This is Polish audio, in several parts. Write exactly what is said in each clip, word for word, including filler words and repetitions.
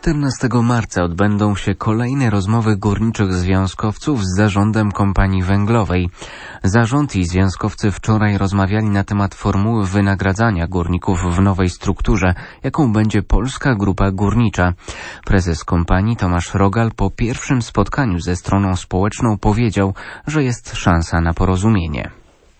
czternastego marca odbędą się kolejne rozmowy górniczych związkowców z zarządem kompanii węglowej. Zarząd i związkowcy wczoraj rozmawiali na temat formuły wynagradzania górników w nowej strukturze, jaką będzie Polska Grupa Górnicza. Prezes kompanii Tomasz Rogal po pierwszym spotkaniu ze stroną społeczną powiedział, że jest szansa na porozumienie.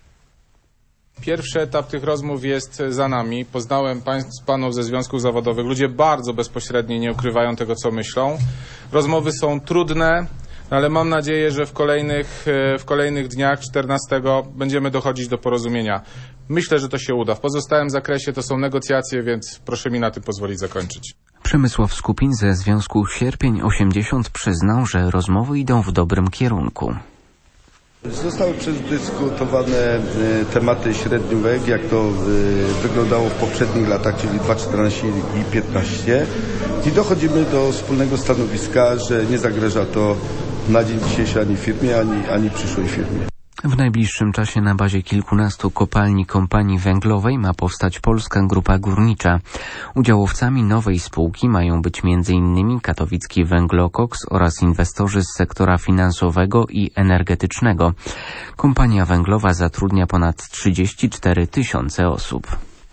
Pierwszy etap tych rozmów jest za nami. Poznałem państw, panów ze związków zawodowych. Ludzie bardzo bezpośredni, nie ukrywają tego, co myślą. Rozmowy są trudne, ale mam nadzieję, że w kolejnych, w kolejnych dniach, czternastego, będziemy dochodzić do porozumienia. Myślę, że to się uda. W pozostałym zakresie to są negocjacje, więc proszę mi na tym pozwolić zakończyć. Przemysław Skupin ze Związku Sierpień osiemdziesiąt przyznał, że rozmowy idą w dobrym kierunku. Zostały przedyskutowane tematy średniówek, jak to wyglądało w poprzednich latach, czyli dwa tysiące czternasty i dwa tysiące piętnasty. I dochodzimy do wspólnego stanowiska, że nie zagraża to na dzień dzisiejszy ani firmie, ani, ani przyszłej firmie. W najbliższym czasie na bazie kilkunastu kopalni kompanii węglowej ma powstać Polska Grupa Górnicza. Udziałowcami nowej spółki mają być między innymi katowicki Węglokoks oraz inwestorzy z sektora finansowego i energetycznego. Kompania węglowa zatrudnia ponad trzydzieści cztery tysiące osób.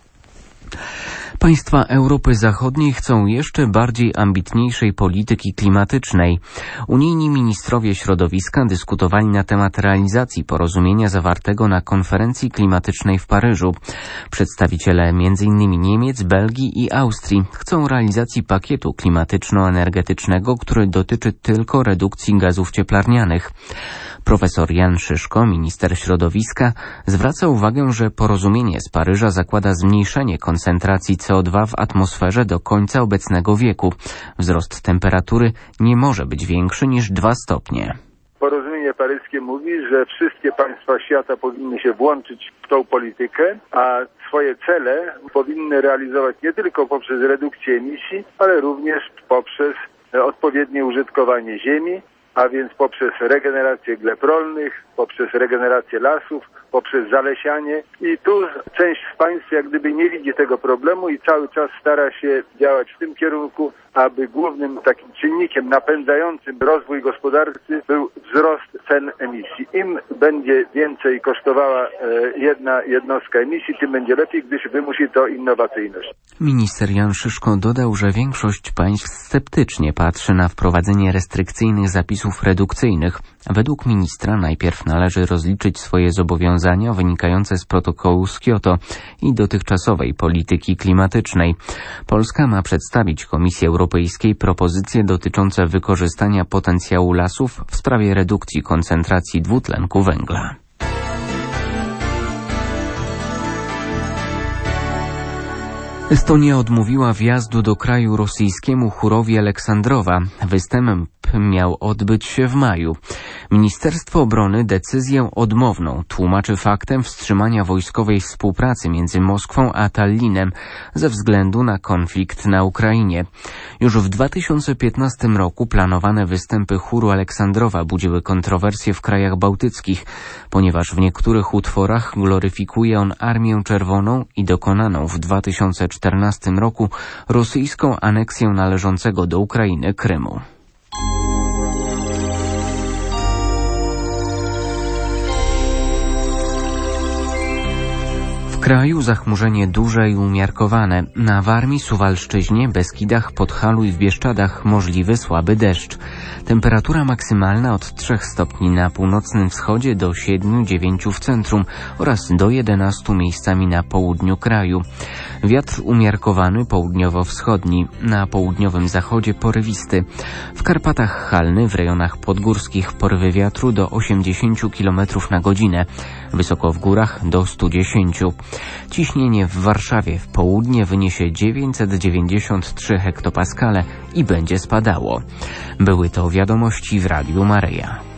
Państwa Europy Zachodniej chcą jeszcze bardziej ambitniejszej polityki klimatycznej. Unijni ministrowie środowiska dyskutowali na temat realizacji porozumienia zawartego na konferencji klimatycznej w Paryżu. Przedstawiciele między innymi Niemiec, Belgii i Austrii chcą realizacji pakietu klimatyczno-energetycznego, który dotyczy tylko redukcji gazów cieplarnianych. Profesor Jan Szyszko, minister środowiska, zwraca uwagę, że porozumienie z Paryża zakłada zmniejszenie koncentracji C O dwa w atmosferze do końca obecnego wieku. Wzrost temperatury nie może być większy niż dwa stopnie. Porozumienie paryskie mówi, że wszystkie państwa świata powinny się włączyć w tą politykę, a swoje cele powinny realizować nie tylko poprzez redukcję emisji, ale również poprzez odpowiednie użytkowanie ziemi, a więc poprzez regenerację gleb rolnych, poprzez regenerację lasów, poprzez zalesianie. I tu część z państw jak gdyby nie widzi tego problemu i cały czas stara się działać w tym kierunku, aby głównym takim czynnikiem napędzającym rozwój gospodarczy był wzrost cen emisji. Im będzie więcej kosztowała jedna jednostka emisji, tym będzie lepiej, gdyż wymusi to innowacyjność. Minister Jan Szyszko dodał, że większość państw sceptycznie patrzy na wprowadzenie restrykcyjnych zapisów redukcyjnych. Według ministra najpierw należy rozliczyć swoje zobowiązania wynikające z protokołu z Kioto i dotychczasowej polityki klimatycznej. Polska ma przedstawić Komisji Europejskiej propozycje dotyczące wykorzystania potencjału lasów w sprawie redukcji koncentracji dwutlenku węgla. Estonia odmówiła wjazdu do kraju rosyjskiemu chórowi Aleksandrowa. Występ miał odbyć się w maju. Ministerstwo Obrony decyzję odmowną tłumaczy faktem wstrzymania wojskowej współpracy między Moskwą a Tallinem ze względu na konflikt na Ukrainie. Już w dwa tysiące piętnastym roku planowane występy chóru Aleksandrowa budziły kontrowersje w krajach bałtyckich, ponieważ w niektórych utworach gloryfikuje on Armię Czerwoną i dokonaną w dwa tysiące czternastym roku rosyjską aneksję należącego do Ukrainy Krymu. W kraju zachmurzenie duże i umiarkowane. Na Warmii, Suwalszczyźnie, Beskidach, Podhalu i w Bieszczadach możliwy słaby deszcz. Temperatura maksymalna od trzech stopni na północnym wschodzie do siedmiu dziewięciu w centrum oraz do jedenastu miejscami na południu kraju. Wiatr umiarkowany południowo-wschodni, na południowym zachodzie porywisty. W Karpatach halny, w rejonach podgórskich porywy wiatru do osiemdziesięciu kilometrów na godzinę. Wysoko w górach do stu dziesięciu. Ciśnienie w Warszawie w południe wyniesie dziewięćset dziewięćdziesiąt trzy hektopaskale i będzie spadało. Były to wiadomości w Radiu Maryja.